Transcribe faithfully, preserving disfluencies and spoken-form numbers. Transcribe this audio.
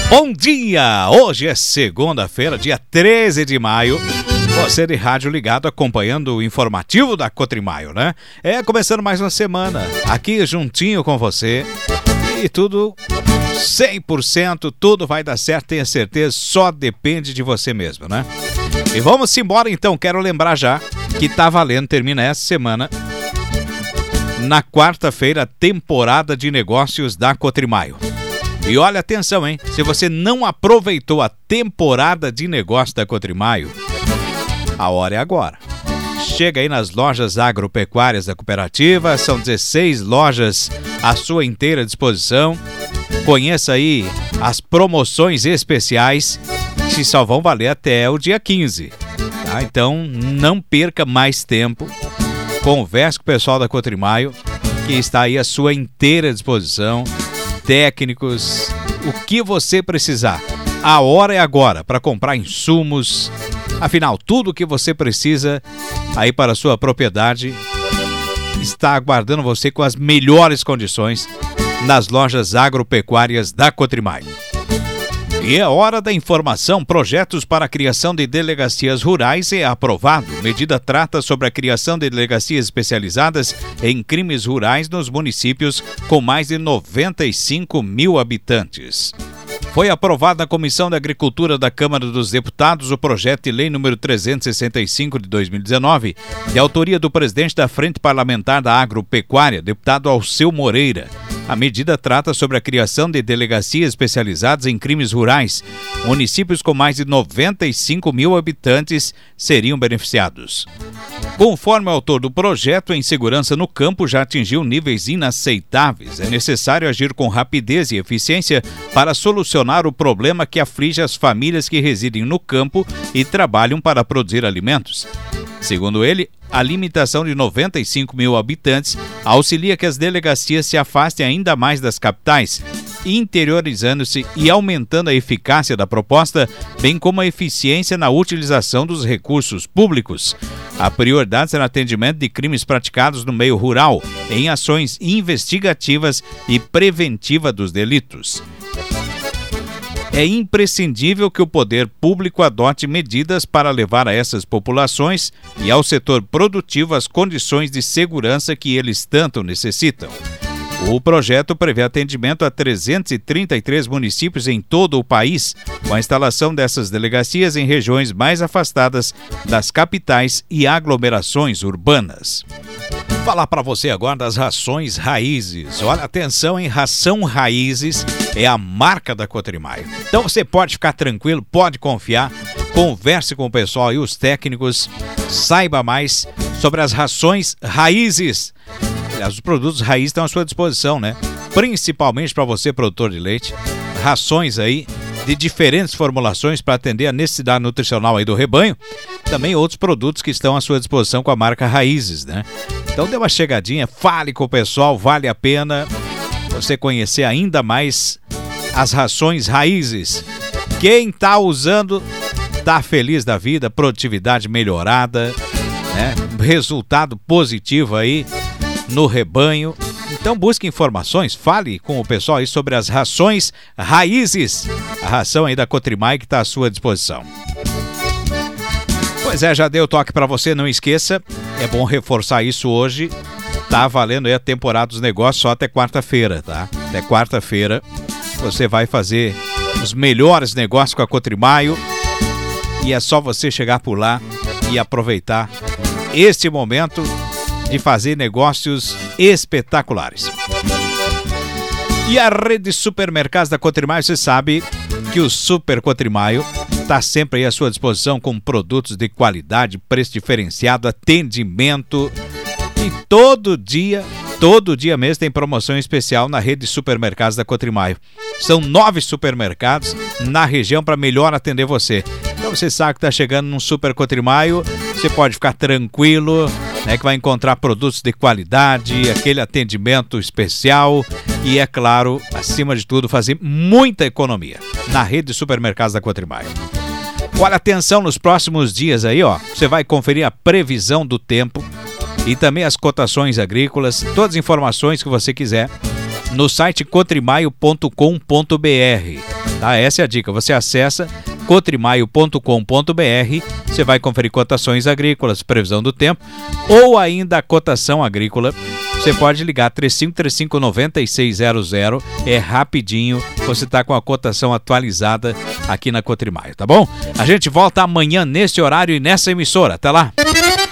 Bom dia! Hoje é segunda-feira, dia treze de maio. Você de rádio ligado acompanhando o informativo da Cotrimaio, né? É, começando mais uma semana aqui juntinho com você. E tudo cem por cento, tudo vai dar certo, tenha certeza, só depende de você mesmo, né? E vamos embora então, quero lembrar já que tá valendo, termina essa semana, na quarta-feira, a temporada de negócios da Cotrimaio. E olha, atenção, hein? Se você não aproveitou a temporada de negócio da Cotrimaio, a hora é agora. Chega aí nas lojas agropecuárias da cooperativa, são dezesseis lojas à sua inteira disposição. Conheça aí as promoções especiais que só vão valer até o dia quinze. Tá? Então não perca mais tempo. Converse com o pessoal da Cotrimaio, que está aí à sua inteira disposição. Técnicos, o que você precisar. A hora é agora para comprar insumos. Afinal, tudo o que você precisa aí para a sua propriedade está aguardando você com as melhores condições nas lojas agropecuárias da Cotrimaio. E é hora da informação. Projetos para a criação de delegacias rurais é aprovado. Medida trata sobre a criação de delegacias especializadas em crimes rurais nos municípios com mais de noventa e cinco mil habitantes. Foi aprovado na Comissão da Agricultura da Câmara dos Deputados o projeto de lei número trezentos e sessenta e cinco de dois mil e dezenove, de autoria do presidente da Frente Parlamentar da Agropecuária, deputado Alceu Moreira. A medida trata sobre a criação de delegacias especializadas em crimes rurais. Municípios com mais de noventa e cinco mil habitantes seriam beneficiados. Conforme o autor do projeto, a insegurança no campo já atingiu níveis inaceitáveis. É necessário agir com rapidez e eficiência para solucionar o problema que aflige as famílias que residem no campo e trabalham para produzir alimentos. Segundo ele, a limitação de noventa e cinco mil habitantes auxilia que as delegacias se afastem ainda mais das capitais, interiorizando-se e aumentando a eficácia da proposta, bem como a eficiência na utilização dos recursos públicos. A prioridade será no atendimento de crimes praticados no meio rural, em ações investigativas e preventiva dos delitos. É imprescindível que o poder público adote medidas para levar a essas populações e ao setor produtivo as condições de segurança que eles tanto necessitam. O projeto prevê atendimento a trezentos e trinta e três municípios em todo o país, com a instalação dessas delegacias em regiões mais afastadas das capitais e aglomerações urbanas. Vou falar para você agora das rações Raízes. Olha, atenção, hein? Ração Raízes é a marca da Cotrimaio. Então você pode ficar tranquilo, pode confiar, converse com o pessoal e os técnicos, saiba mais sobre as rações Raízes. Aliás, os produtos Raiz estão à sua disposição, né? Principalmente para você, produtor de leite. Rações aí de diferentes formulações para atender a necessidade nutricional aí do rebanho. Também outros produtos que estão à sua disposição com a marca Raízes, né? Então dê uma chegadinha, fale com o pessoal, vale a pena você conhecer ainda mais as rações Raízes. Quem tá usando tá feliz da vida, produtividade melhorada, né? Resultado positivo aí no rebanho. Então busque informações, fale com o pessoal aí sobre as rações Raízes, a ração aí da Cotrimaio que está à sua disposição. Pois é, já dei o toque para você, não esqueça, é bom reforçar isso hoje, tá valendo aí a temporada dos negócios só até quarta-feira, tá? Até quarta-feira você vai fazer os melhores negócios com a Cotrimaio e é só você chegar por lá e aproveitar este momento de fazer negócios espetaculares. E a rede de supermercados da Cotrimaio, você sabe que o Super Cotrimaio está sempre aí à sua disposição com produtos de qualidade, preço diferenciado, atendimento e todo dia, todo dia mesmo tem promoção especial na rede de supermercados da Cotrimaio. São nove supermercados na região para melhor atender você. Então você sabe que está chegando num Super Cotrimaio, você pode ficar tranquilo, né, que vai encontrar produtos de qualidade, aquele atendimento especial e, é claro, acima de tudo, fazer muita economia na rede de supermercados da Cotrimaio. Olha, atenção nos próximos dias aí, ó, você vai conferir a previsão do tempo e também as cotações agrícolas, todas as informações que você quiser. no site cotrimaio ponto com ponto br. Tá? Essa é a dica. Você acessa cotrimaio ponto com ponto br, você vai conferir cotações agrícolas, previsão do tempo, ou ainda a cotação agrícola. Você pode ligar três cinco três cinco, nove seis zero zero, é rapidinho, você está com a cotação atualizada aqui na Cotrimaio, tá bom? A gente volta amanhã nesse horário e nessa emissora. Até lá!